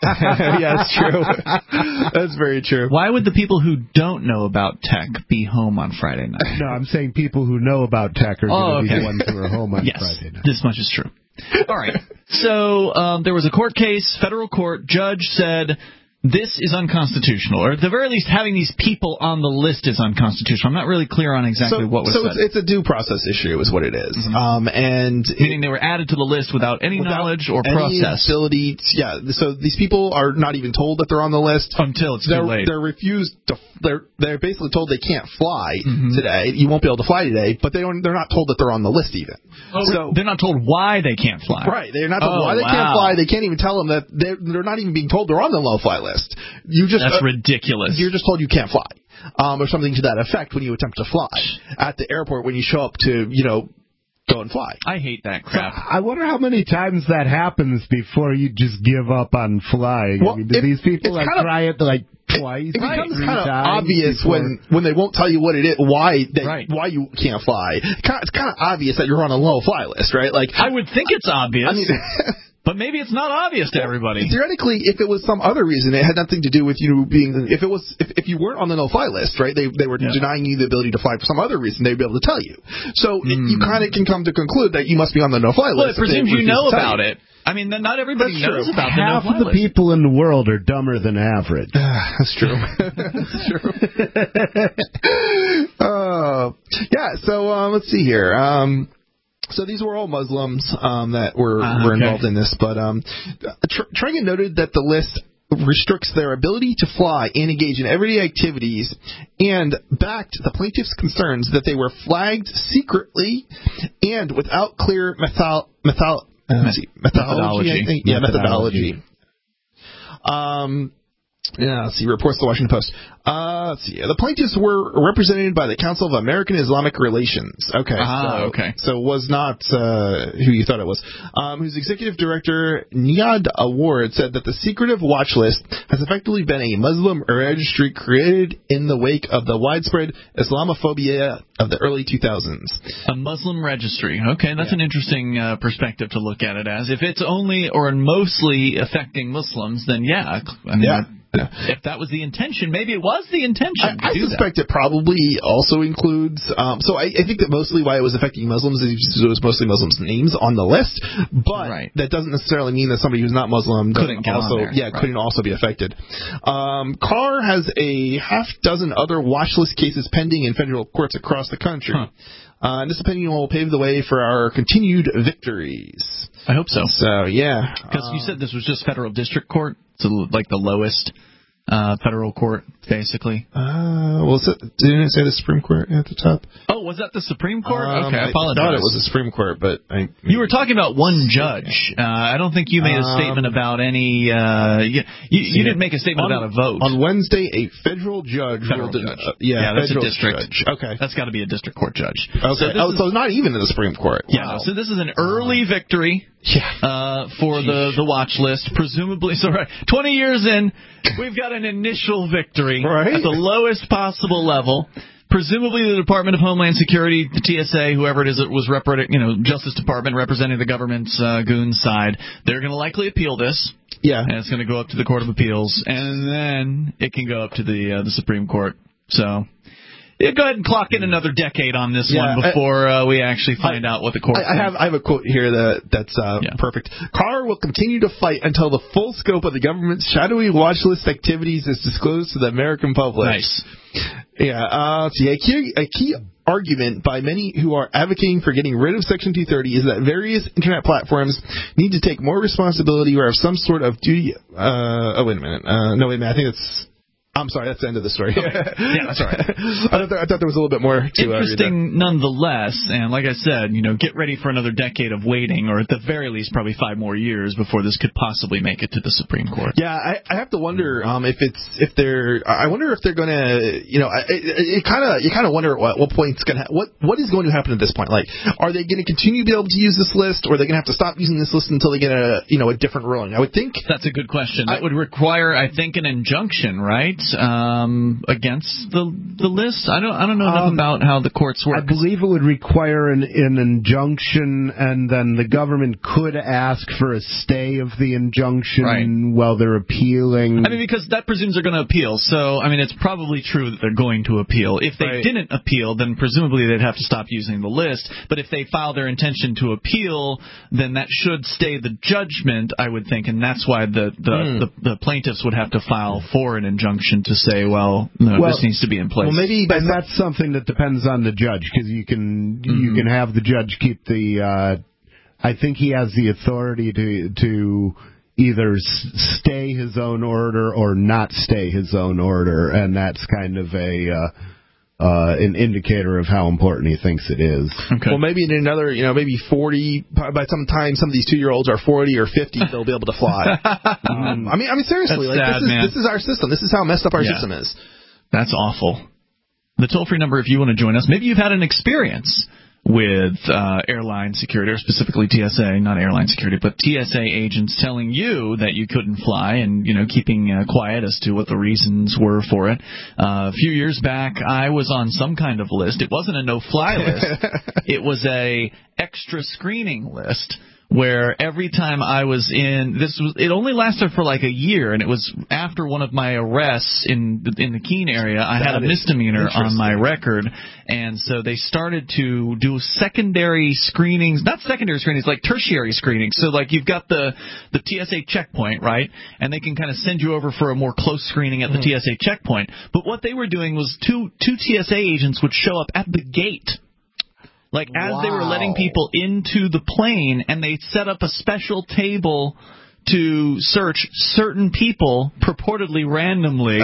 Yeah, that's true. That's very true. Why would the people who don't know about tech be home on Friday night? No, I'm saying people who know about tech are oh, going to okay. be the ones who are home on yes, Friday night. This much is true. All right. So um, there was a court case. Federal court judge said this is unconstitutional, or at the very least, having these people on the list is unconstitutional. I'm not really clear on exactly so, what was so said. So it's, it's a due process issue, is what it is. Mm-hmm. Um, and meaning they were added to the list without any without knowledge or any process. Ability to, yeah. So these people are not even told that they're on the list until it's they're, too late. They're refused to. They're they're basically told they can't fly mm-hmm. today. You won't be able to fly today, but they don't. They're not told that they're on the list even. Oh, so they're not told why they can't fly. Right. They're not told oh, why they wow. can't fly. They can't even tell them that they're they're not even being told they're on the no-fly list. You just That's uh, ridiculous. You're just told you can't fly, um, or something to that effect when you attempt to fly at the airport when you show up to, you know, go and fly. I hate that crap. So I wonder how many times that happens before you just give up on flying. Well, I mean, do it, these people like kind of, try it like twice? It becomes right. kind of obvious before. when, when they won't tell you what it is, why they, right. why you can't fly. It's kind of obvious that you're on a low fly list, right? Like I would think it's obvious. I mean. But maybe it's not obvious to everybody. Theoretically, if it was some other reason, it had nothing to do with you being. If it was, if, if you weren't on the no-fly list, right? They they were yeah. denying you the ability to fly for some other reason. They'd be able to tell you. So mm. it, you kind of can come to conclude that you must be on the no-fly well, list. Well, it presumes you know about you. it. I mean, not everybody That's knows true. about Half the no-fly of the list. people in the world are dumber than average. That's true. That's true. uh, yeah. So um, let's see here. Um, So these were all Muslims um, that were, uh, were involved okay. in this. But um, Tragan noted that the list restricts their ability to fly and engage in everyday activities and backed the plaintiff's concerns that they were flagged secretly and without clear method, method, uh, see, methodology. methodology. I think. Yeah, methodology. methodology. Um, yeah, let's see, reports the Washington Post. Uh, let's see. The plaintiffs were represented by the Council of American Islamic Relations. Okay. Ah, so, okay. So it was not uh, who you thought it was. Um, whose executive director, Niad Award, said that the secretive watch list has effectively been a Muslim registry created in the wake of the widespread Islamophobia of the early two thousands. A Muslim registry. Okay, that's yeah. an interesting uh, perspective to look at it as. If it's only or mostly affecting Muslims, then yeah. I mean, yeah. Yeah. If that was the intention, maybe it was the intention. I, I suspect that. it probably also includes. Um, so I, I think that mostly why it was affecting Muslims is it was mostly Muslims' names on the list, but right. that doesn't necessarily mean that somebody who's not Muslim couldn't get also, on there. yeah, right. couldn't also be affected. Um, Carr has a half dozen other watch list cases pending in federal courts across the country. Huh. Uh, and this opinion will pave the way for our continued victories. I hope so. So yeah, because uh, you said this was just federal district court, so like the lowest. Uh, federal court, basically. Uh, was it? Didn't it say the Supreme Court at the top? Oh, was that the Supreme Court? Um, okay, I apologize. I thought it was the Supreme Court, but I, you were talking about one judge. Uh, I don't think you made a statement um, about any. Uh, you you, you didn't make a statement on, about a vote. On Wednesday, a federal judge federal ruled judge. In, uh, yeah, yeah, that's a federal district. Judge. Okay, that's got to be a district court judge. Okay, so, oh, is, so not even in the Supreme Court. Yeah, wow. no, so this is an early victory. Yeah. Uh, for the, the watch list, presumably. So, right, twenty years in, we've got an initial victory right. at the lowest possible level. Presumably, the Department of Homeland Security, the T S A, whoever it is that was representing, you know, Justice Department representing the government's uh, goon side, they're going to likely appeal this. Yeah. And it's going to go up to the Court of Appeals, and then it can go up to the uh, the Supreme Court. So. Yeah, go ahead and clock in another decade on this yeah, one before uh, we actually find I, out what the court. I, I have I have a quote here that that's uh, yeah. perfect. Carr will continue to fight until the full scope of the government's shadowy watch list activities is disclosed to the American public. Nice. Yeah. Uh, see, a key, a key argument by many who are advocating for getting rid of Section two thirty is that various internet platforms need to take more responsibility or have some sort of duty. Uh, oh wait a minute. Uh, no wait a minute. I think it's. I'm sorry, that's the end of the story. Okay. Yeah, that's all right. I, thought, I thought there was a little bit more to uh, Interesting nonetheless, and like I said, you know, get ready for another decade of waiting, or at the very least probably five more years before this could possibly make it to the Supreme Court. Yeah, I, I have to wonder um, if it's if they're. I wonder if they're going to, you know, it kind of you kind of wonder what what point it's going to ha- what what is going to happen at this point. Like, are they going to continue to be able to use this list, or are they going to have to stop using this list until they get a you know a different ruling? I would think that's a good question. I, That would require, I think, an injunction, right? Um, against the the list. I don't I don't know enough um, about how the courts work. I believe it would require an, an injunction, and then the government could ask for a stay of the injunction right. while they're appealing. I mean, because that presumes they're going to appeal. So, I mean, it's probably true that they're going to appeal. If they right. didn't appeal, then presumably they'd have to stop using the list. But if they file their intention to appeal, then that should stay the judgment, I would think, and that's why the the, mm. the, the plaintiffs would have to file for an injunction to say, well, no, well, this needs to be in place. Well, maybe, and that's something that depends on the judge, because you can mm-hmm. you can have the judge keep the. Uh, I think he has the authority to to either s- stay his own order or not stay his own order, and that's kind of a. Uh, Uh, an indicator of how important he thinks it is. Okay. Well, maybe in another, you know, maybe forty. By some time, some of these two-year-olds are forty or fifty, they'll be able to fly. um, I mean, I mean, seriously, That's like sad, this is man. this is our system. This is how messed up our yeah. system is. That's awful. The toll-free number, if you want to join us, maybe you've had an experience with uh, airline security, or specifically T S A, not airline security, but T S A agents telling you that you couldn't fly, and you know, keeping uh, quiet as to what the reasons were for it. Uh, a few years back, I was on some kind of list. It wasn't a no-fly list. It was a extra screening list, where every time I was in, this was, it only lasted for like a year, and it was after one of my arrests in the, in the Keene area. I that had a misdemeanor on my record, and so they started to do secondary screenings, not secondary screenings, like tertiary screenings. So like you've got the, the T S A checkpoint, right, and they can kind of send you over for a more close screening at the mm-hmm. T S A checkpoint. But what they were doing was two two T S A agents would show up at the gate. Like, as wow. they were letting people into the plane, and they set up a special table to search certain people purportedly randomly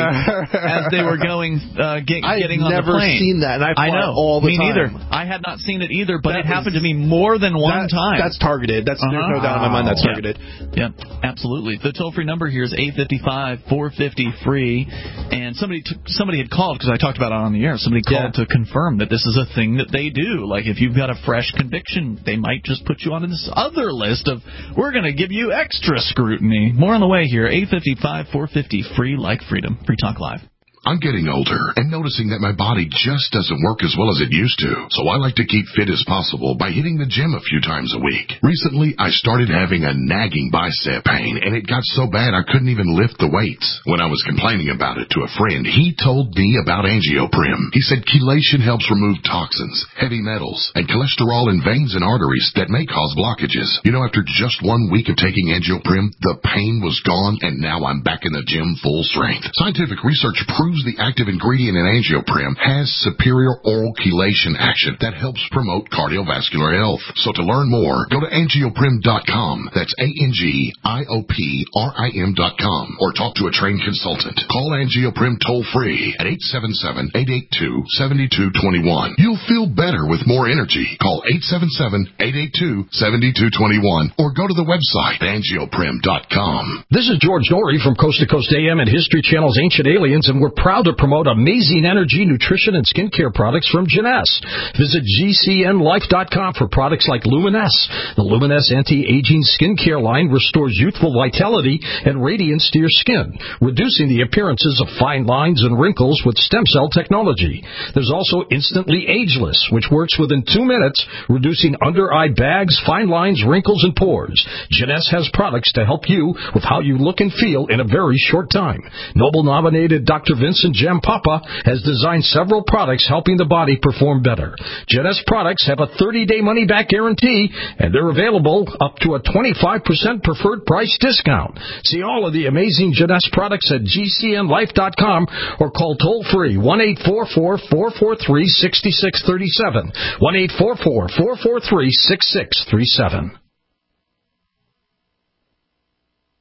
as they were going uh, get, getting on the plane. I've never seen that, and I fly I know, all the me time. neither. I had not seen it either, but that it happened was, to me more than one that, time. That's targeted. That's uh-huh. There's no doubt in my mind that's targeted. Yeah, yeah, absolutely. The toll-free number here is eight five five, four five zero, free, and somebody t- somebody had called, because I talked about it on the air, somebody called yeah. to confirm that this is a thing that they do. Like, if you've got a fresh conviction, they might just put you on this other list of, we're going to give you extra scrutiny. More on the way here. eight five five, four five zero, free, like freedom. Free Talk Live. I'm getting older and noticing that my body just doesn't work as well as it used to, so I like to keep fit as possible by hitting the gym a few times a week. Recently, I started having a nagging bicep pain, and it got so bad I couldn't even lift the weights. When I was complaining about it to a friend, he told me about Angioprim. He said chelation helps remove toxins, heavy metals, and cholesterol in veins and arteries that may cause blockages. You know, after just one week of taking Angioprim, the pain was gone, and now I'm back in the gym full strength. Scientific research proves the active ingredient in Angioprim has superior oral chelation action that helps promote cardiovascular health. So to learn more, go to angioprim dot com. That's A N G I O P R I M dot com. Or talk to a trained consultant. Call Angioprim toll-free at eight seven seven, eight eight two, seven two two one. You'll feel better with more energy. Call eight seven seven, eight eight two, seven two two one or go to the website angioprim dot com. This is George Norrie from Coast to Coast A M and History Channel's Ancient Aliens, and we're proud to promote amazing energy, nutrition, and skincare products from Jeunesse. Visit G C N life dot com for products like Luminesse. The Luminesse anti-aging skincare line restores youthful vitality and radiance to your skin, reducing the appearances of fine lines and wrinkles with stem cell technology. There's also Instantly Ageless, which works within two minutes, reducing under-eye bags, fine lines, wrinkles, and pores. Jeunesse has products to help you with how you look and feel in a very short time. Nobel-nominated Doctor Vincent Jampapa has designed several products helping the body perform better. Jeunesse products have a thirty-day money-back guarantee, and they're available up to a twenty-five percent preferred price discount. See all of the amazing Jeunesse products at G C N life dot com or call toll-free one eight four four, four four three, six six three seven, one eight four four, four four three, six six three seven.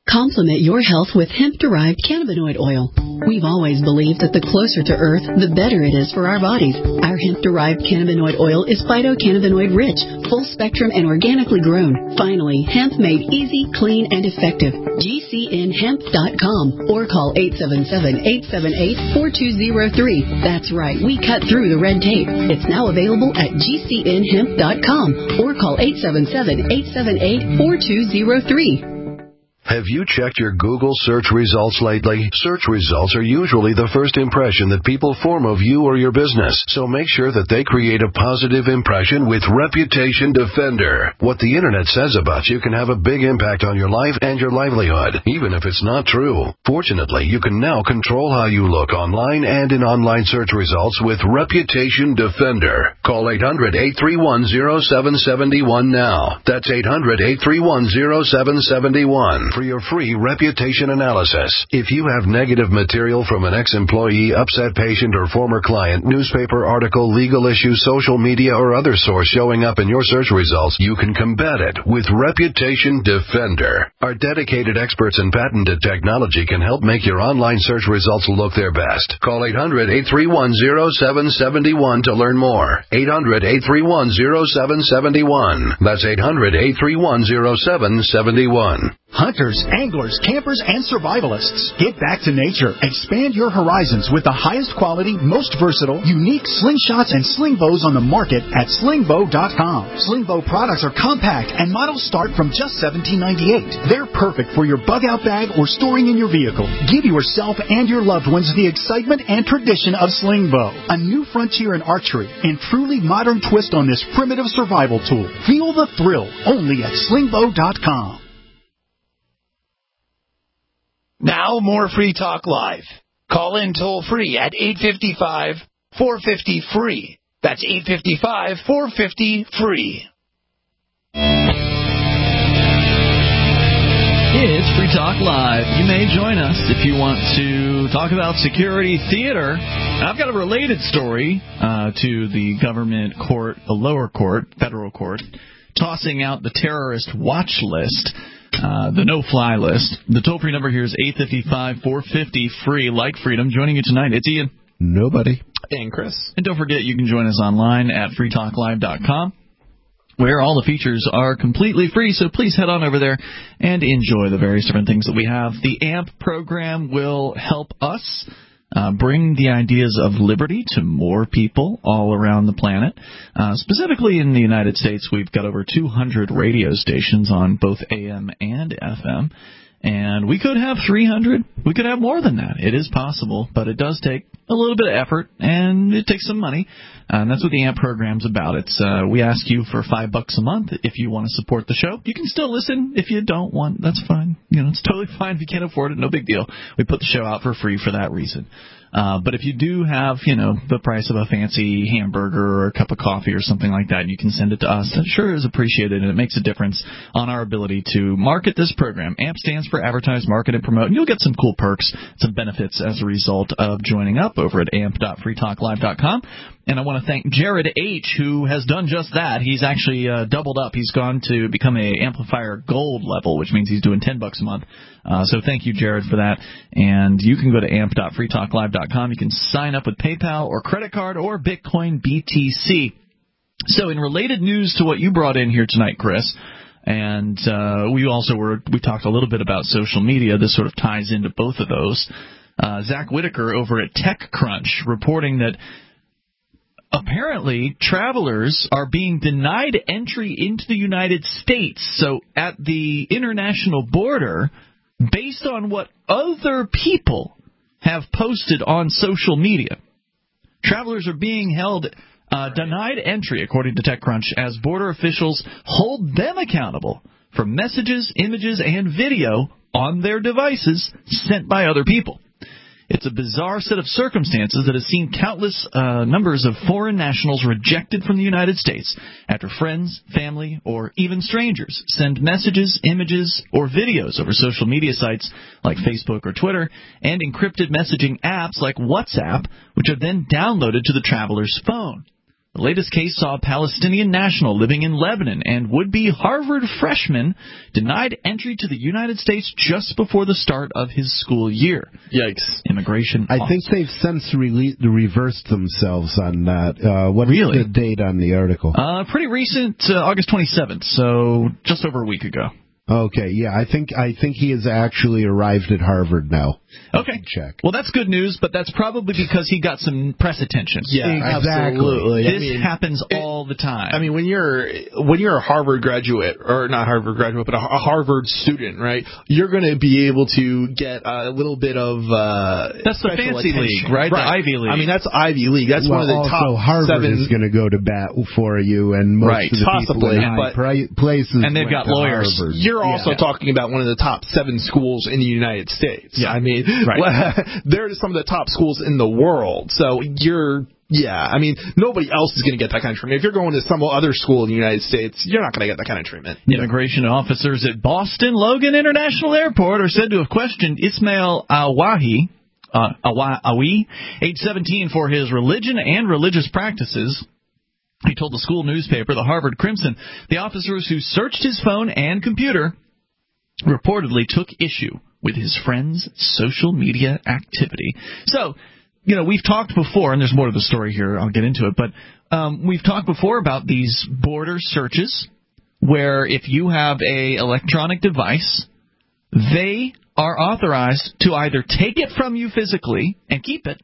Complement your health with hemp-derived cannabinoid oil. We've always believed that the closer to Earth, the better it is for our bodies. Our hemp-derived cannabinoid oil is phytocannabinoid rich, full spectrum, and organically grown. Finally, hemp made easy, clean, and effective. G C N hemp dot com or call eight seven seven, eight seven eight, four two zero three. That's right, we cut through the red tape. It's now available at G C N hemp dot com or call eight seven seven, eight seven eight, four two zero three. Have you checked your Google search results lately? Search results are usually the first impression that people form of you or your business, so make sure that they create a positive impression with Reputation Defender. What the internet says about you can have a big impact on your life and your livelihood, even if it's not true. Fortunately, you can now control how you look online and in online search results with Reputation Defender. Call eight hundred, eight three one, zero seven seven one now. That's eight hundred, eight three one, zero seven seven one. For your free reputation analysis. If you have negative material from an ex-employee, upset patient, or former client, newspaper article, legal issue, social media, or other source showing up in your search results, you can combat it with Reputation Defender. Our dedicated experts in patented technology can help make your online search results look their best. Call eight hundred, eight three one, zero seven seven one to learn more. eight hundred, eight three one, zero seven seven one. That's eight hundred, eight three one, zero seven seven one. Hunters, anglers, campers, and survivalists. Get back to nature. Expand your horizons with the highest quality, most versatile, unique slingshots and sling bows on the market at sling bow dot com. Sling bow products are compact and models start from just seventeen ninety-eight. They're perfect for your bug out bag or storing in your vehicle. Give yourself and your loved ones the excitement and tradition of sling bow, a new frontier in archery and truly modern twist on this primitive survival tool. Feel the thrill only at sling bow dot com. Now more Free Talk Live. Call in toll free at eight five five, four five zero, free. That's eight five five, four five zero, free. It's Free Talk Live. You may join us if you want to talk about security theater. I've got a related story uh, to the government court, the lower court, federal court, tossing out the terrorist watch list. Uh, the no-fly list. The toll-free number here is eight five five, four five zero, free. Like Freedom. Joining you tonight, it's Ian. Nobody. And Chris. And don't forget, you can join us online at free talk live dot com, where all the features are completely free, so please head on over there and enjoy the various different things that we have. The A M P program will help us Uh, bring the ideas of liberty to more people all around the planet. Uh, specifically in the United States, we've got over two hundred radio stations on both A M and F M. And we could have three hundred. We could have more than that. It is possible, but it does take a little bit of effort, and it takes some money. Uh, and that's what the A M P program's about. It's uh, we ask you for five bucks a month if you want to support the show. You can still listen if you don't want. That's fine. You know, it's totally fine if you can't afford it. No big deal. We put the show out for free for that reason. Uh, but if you do have, you know, the price of a fancy hamburger or a cup of coffee or something like that, and you can send it to us, that sure is appreciated, and it makes a difference on our ability to market this program. A M P stands for Advertise, Market, and Promote, and you'll get some cool perks, some benefits as a result of joining up over at A M P dot free talk live dot com. And I want to thank Jared H., who has done just that. He's actually uh, doubled up. He's gone to become a Amplifier Gold level, which means he's doing ten bucks a month. Uh, so thank you, Jared, for that. And you can go to A M P dot free talk live dot com. You can sign up with PayPal or credit card or Bitcoin B T C. So in related news to what you brought in here tonight, Chris, and uh, we also were we talked a little bit about social media. This sort of ties into both of those. Uh, Zach Whitaker over at TechCrunch reporting that apparently travelers are being denied entry into the United States. So at the international border, based on what other people have posted on social media, travelers are being held uh, denied entry, according to TechCrunch, as border officials hold them accountable for messages, images, and video on their devices sent by other people. It's a bizarre set of circumstances that has seen countless uh, numbers of foreign nationals rejected from the United States after friends, family, or even strangers send messages, images, or videos over social media sites like Facebook or Twitter and encrypted messaging apps like WhatsApp, which are then downloaded to the traveler's phone. The latest case saw a Palestinian national living in Lebanon and would-be Harvard freshman denied entry to the United States just before the start of his school year. Yikes. Immigration I officer. think they've since re- reversed themselves on that. Uh, what Really? is the date on the article? Uh, pretty recent, uh, August twenty-seventh, so just over a week ago. Okay, yeah, I think I think he has actually arrived at Harvard now. Okay. Check. Well, that's good news, but that's probably because he got some press attention. Yeah, absolutely. This I mean, happens all the time. I mean, when you're when you're a Harvard graduate, or not Harvard graduate, but a, a Harvard student, right? You're going to be able to get a little bit of uh, that's the special fancy attention. league, right? right? The Ivy League. I mean, that's Ivy League. That's well, one of the also, top Harvard seven. is going to go to bat for you, and most right, of the possibly, people in but, high places and they've went got to lawyers. Harvard. You're also yeah. talking about one of the top seven schools in the United States. Yeah. I mean, right. they're some of the top schools in the world. So you're, yeah, I mean, nobody else is going to get that kind of treatment. If you're going to some other school in the United States, you're not going to get that kind of treatment. Immigration officers at Boston Logan International Airport are said to have questioned Ismail Awahi, uh, Awi, age seventeen, for his religion and religious practices. He told the school newspaper, the Harvard Crimson, the officers who searched his phone and computer reportedly took issue with his friend's social media activity. So, you know, we've talked before, and there's more to the story here, I'll get into it, but um, we've talked before about these border searches where if you have a electronic device, they are authorized to either take it from you physically and keep it,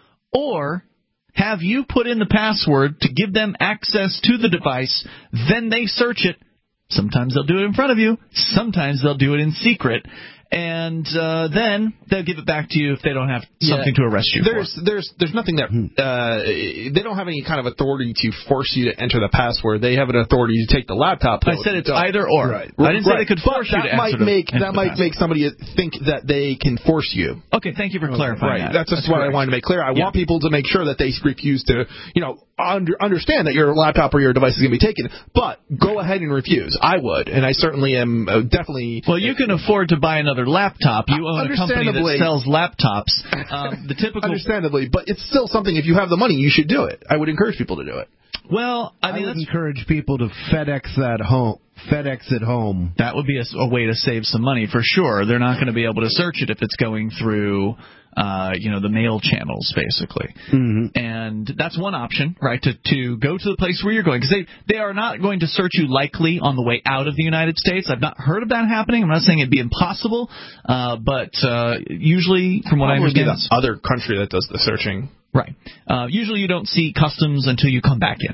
or have you put in the password to give them access to the device, then they search it. Sometimes they'll do it in front of you. Sometimes they'll do it in secret. And uh, then they'll give it back to you if they don't have something yeah. to arrest you there's, for. There's there's nothing that uh, they don't have any kind of authority to force you to enter the password. They have an authority to take the laptop. I said it's either or. Right. I didn't say right. they could force but you that to might enter make the, that might password. make somebody think that they can force you. Okay, thank you for clarifying Right. that. That's just what correct. I wanted to make clear. I yeah. want people to make sure that they refuse to, you know, under, understand that your laptop or your device is going to be taken, but go ahead and refuse. I would, and I certainly am uh, definitely. Well, you can afford to buy another laptop. You own a company that sells laptops. Um, the typical, understandably, but it's still something. If you have the money, you should do it. I would encourage people to do it. Well, I, mean, I would that's, encourage people to FedEx that home. FedEx at home. That would be a, a way to save some money for sure. They're not going to be able to search it if it's going through, uh, you know, the mail channels, basically. Mm-hmm. And that's one option, right? To to go to the place where you're going, because they they are not going to search you likely on the way out of the United States. I've not heard of that happening. I'm not saying it'd be impossible, uh, but uh, usually, from what Probably I understand, the other country that does the searching. Right. Uh, usually, you don't see customs until you come back in.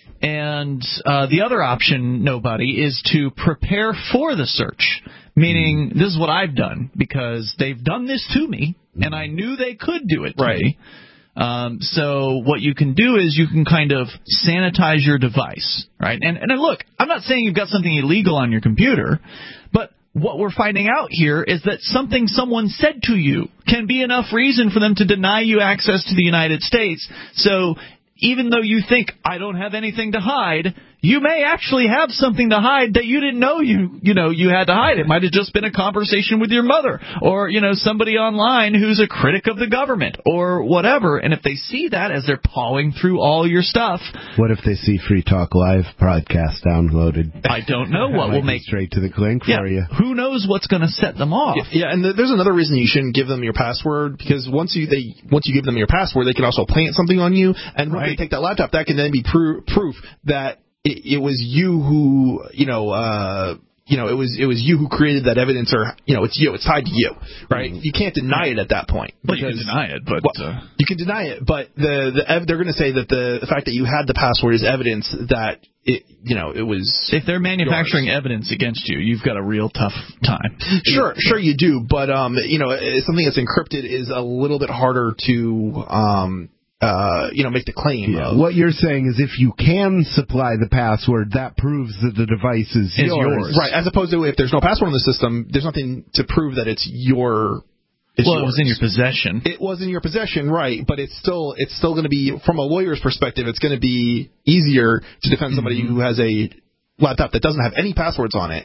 And uh, the other option, nobody, is to prepare for the search, meaning this is what I've done because they've done this to me, and I knew they could do it to right. me. Um, so what you can do is you can kind of sanitize your device, right? And, and look, I'm not saying you've got something illegal on your computer, but what we're finding out here is that something someone said to you can be enough reason for them to deny you access to the United States. So even though you think, I don't have anything to hide, you may actually have something to hide that you didn't know you you know you had to hide. It might have just been a conversation with your mother, or you know somebody online who's a critic of the government, or whatever. And if they see that as they're pawing through all your stuff, what if they see Free Talk Live podcast downloaded? I don't know what will make straight to the link yeah, for you. Who knows what's going to set them off? Yeah, yeah and th- there's another reason you shouldn't give them your password, because once you they once you give them your password, they can also plant something on you, and when right. they take that laptop, that can then be pr- proof that It, it was you who, you know, uh, you know, it was it was you who created that evidence, or you know, it's you, it's tied to you, right? Mm. You can't deny it at that point. Well, you can deny it, but well, uh, you can deny it, but the the ev- they're going to say that the, the fact that you had the password is evidence that it, you know, it was. If they're manufacturing yours. evidence against you, you've got a real tough time. Sure, sure you do, but um, you know, something that's encrypted is a little bit harder to um. Uh, you know, make the claim. Yeah. Of. What you're saying is if you can supply the password, that proves that the device is yours. yours. Right, as opposed to if there's no password on the system, there's nothing to prove that it's your... It's well, yours. It was in your possession. It was in your possession, right, but it's still it's still going to be, from a lawyer's perspective, it's going to be easier to defend somebody mm-hmm. who has a laptop that doesn't have any passwords on it,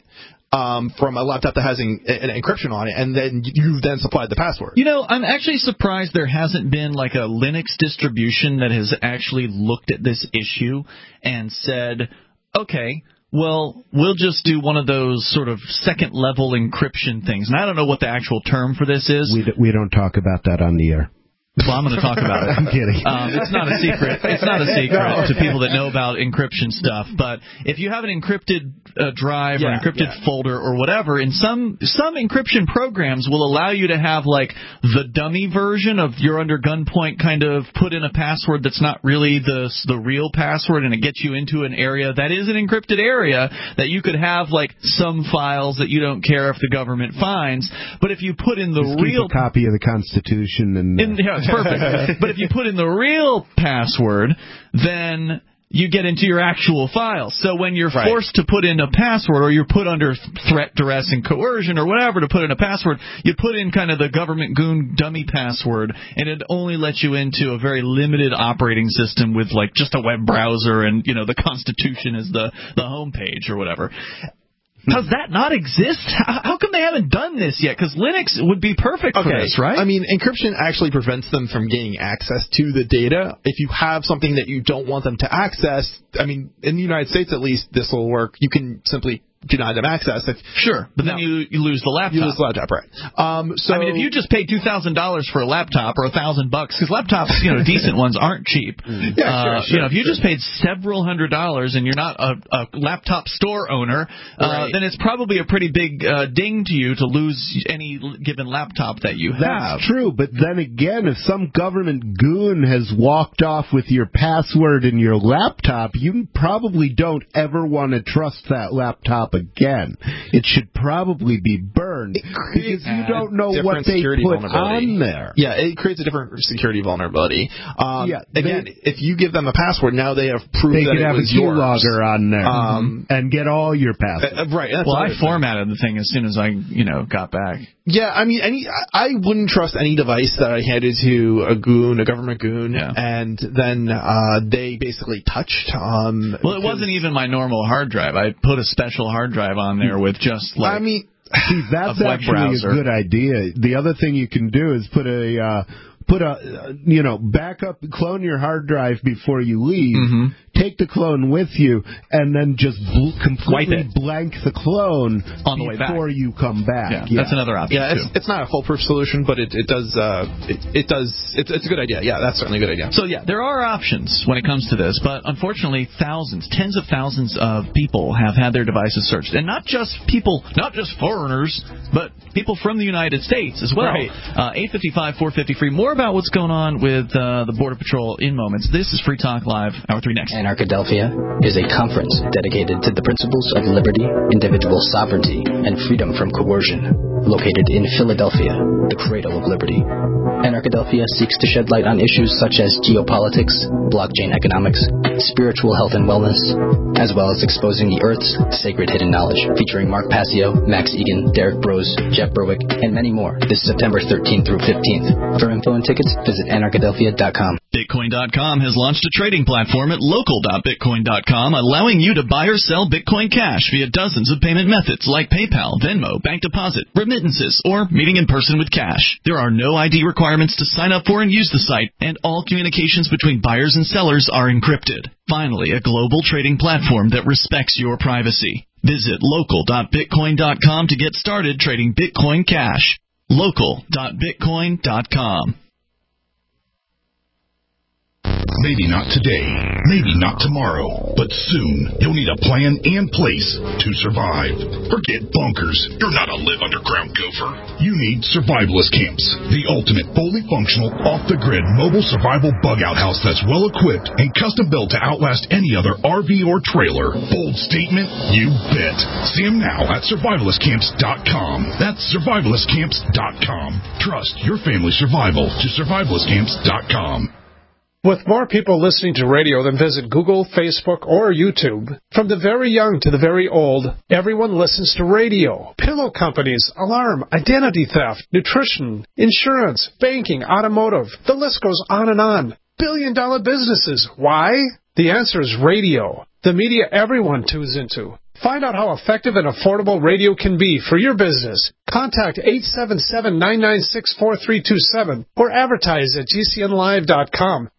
um, from a laptop that has an, an encryption on it, and then you then supplied the password. You know, I'm actually surprised there hasn't been like a Linux distribution that has actually looked at this issue and said, okay, well, we'll just do one of those sort of second-level encryption things. And I don't know what the actual term for this is. We, d- we don't talk about that on the air. Well, I'm going to talk about it. I'm kidding. Um, it's not a secret. It's not a secret no. to people that know about encryption stuff. But if you have an encrypted uh, drive yeah, or encrypted yeah. folder or whatever, in some some encryption programs will allow you to have like the dummy version of you're under gunpoint, kind of put in a password that's not really the the real password, and it gets you into an area that is an encrypted area that you could have like some files that you don't care if the government finds. But if you put in the Just real keep a copy of the Constitution and. Uh, in, yeah, perfect. But if you put in the real password, then you get into your actual files. So when you're right. forced to put in a password, or you're put under threat, duress, and coercion, or whatever to put in a password, you put in kind of the government goon dummy password, and it only lets you into a very limited operating system with like just a web browser and, you know, the Constitution as the, the home page or whatever. Does that not exist? How, how come they haven't done this yet? Because Linux would be perfect okay. for this, right? I mean, encryption actually prevents them from gaining access to the data. If you have something that you don't want them to access, I mean, in the United States at least, this will work. You can simply deny them access. If, sure, but no, then you, you lose the laptop. You lose the laptop, right. Um, so, I mean, if you just paid two thousand dollars for a laptop or one thousand bucks, because laptops, you know, decent ones aren't cheap. Mm. Yeah, uh, sure, sure, you know, if you sure. just paid several hundred dollars and you're not a, a laptop store owner, uh, right. then it's probably a pretty big uh, ding to you to lose any given laptop that you have. That's true, but then again, if some government goon has walked off with your password in your laptop, you probably don't ever want to trust that laptop again. It should probably be burned because you don't know what they put on there. Yeah, it creates a different security vulnerability. Um, yeah, again, they, if you give them a password, now they have proof they that could it have was a yours. keylogger on there um, and get all your passwords. Uh, right. That's well, I thing. formatted the thing as soon as I, you know, got back. Yeah, I mean, any I wouldn't trust any device that I handed to a goon, a government goon, yeah. and then uh, they basically touched. Um, well, it wasn't even my normal hard drive. I put a special hard drive on there with just like. I mean, see, that's a web actually browser. a good idea. The other thing you can do is put a. Uh, Put a, you know, back up, clone your hard drive before you leave, mm-hmm. take the clone with you, and then just bl- completely blank the clone on the way back. before you come back. Yeah, yeah. That's another option, Yeah, too. it's, it's not a foolproof solution, but it, it does, uh, it, it does, it's, it's a good idea. Yeah, that's certainly a good idea. So, yeah, there are options when it comes to this, but unfortunately, thousands, tens of thousands of people have had their devices searched. And not just people, not just foreigners, but people from the United States as well. Right. Uh, eight fifty-five, four fifty free. More about what's going on with uh, the Border Patrol in moments. This is Free Talk Live, Hour three next. Anarchadelphia is a conference dedicated to the principles of liberty, individual sovereignty, and freedom from coercion. Located in Philadelphia, the cradle of liberty. Anarchadelphia seeks to shed light on issues such as geopolitics, blockchain economics, spiritual health and wellness, as well as exposing the Earth's sacred hidden knowledge. Featuring Mark Passio, Max Egan, Derek Brose, Jeff Berwick, and many more this September thirteenth through fifteenth. For info and tickets, visit anarchadelphia dot com. Bitcoin dot com has launched a trading platform at local dot bitcoin dot com, allowing you to buy or sell Bitcoin Cash via dozens of payment methods like PayPal, Venmo, bank deposit, remittances, or meeting in person with cash. There are no I D requirements to sign up for and use the site, and all communications between buyers and sellers are encrypted. Finally, a global trading platform that respects your privacy. Visit local dot bitcoin dot com to get started trading Bitcoin Cash. local dot bitcoin dot com. Maybe not today, maybe not tomorrow, but soon you'll need a plan and place to survive. Forget bunkers. You're not a live underground gopher. You need survivalist camps, the ultimate fully functional, off-the-grid mobile survival bug-out house that's well-equipped and custom-built to outlast any other R V or trailer. Bold statement? You bet. See them now at survivalist camps dot com. That's survivalist camps dot com. Trust your family's survival to survivalist camps dot com. With more people listening to radio than visit Google, Facebook, or YouTube, from the very young to the very old, everyone listens to radio. Pillow companies, alarm, identity theft, nutrition, insurance, banking, automotive. The list goes on and on. Billion-dollar businesses. Why? The answer is radio. The media everyone tunes into. Find out how effective and affordable radio can be for your business. Contact eight seven seven, nine nine six, four three two seven or advertise at G C N live dot com.